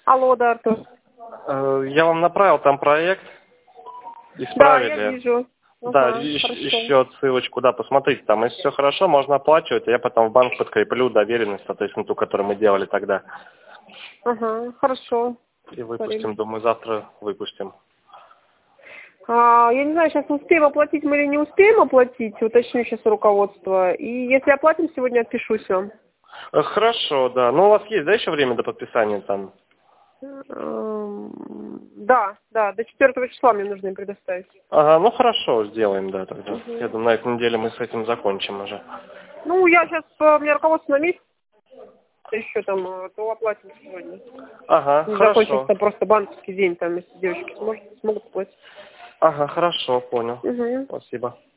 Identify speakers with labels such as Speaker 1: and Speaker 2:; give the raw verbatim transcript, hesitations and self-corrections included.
Speaker 1: Алло, да, Артур.
Speaker 2: Э, Я вам направил там проект,
Speaker 1: Да, я
Speaker 2: исправили.
Speaker 1: вижу.
Speaker 2: Да,
Speaker 1: Ага,
Speaker 2: ищ-
Speaker 1: хорошо.
Speaker 2: еще ссылочку, да, посмотрите, там, если все хорошо, можно оплачивать, а я потом в банк подкреплю доверенность, соответственно, ту, которую мы делали тогда.
Speaker 1: Ага, хорошо.
Speaker 2: И
Speaker 1: Смотрим.
Speaker 2: выпустим, думаю, завтра выпустим.
Speaker 1: А, я не знаю, сейчас успеем оплатить мы или не успеем оплатить, уточню сейчас руководство. И если оплатим, сегодня отпишусь вам.
Speaker 2: Э, Хорошо, да. Ну, у вас есть, да, еще время до подписания там?
Speaker 1: Эм, Да, да, до четвертого числа мне нужно им предоставить.
Speaker 2: Ага, ну хорошо, сделаем, да, тогда. Я
Speaker 1: Мгм.
Speaker 2: думаю, на этой неделе мы с этим закончим уже.
Speaker 1: Ну, я сейчас, у меня руководство на месте еще там, э, то оплатим сегодня.
Speaker 2: Ага,
Speaker 1: Не
Speaker 2: хорошо.
Speaker 1: закончился просто банковский день, там, если девочки сможет, смогут оплатить.
Speaker 2: Ага, хорошо, понял.
Speaker 1: Угу.
Speaker 2: Спасибо.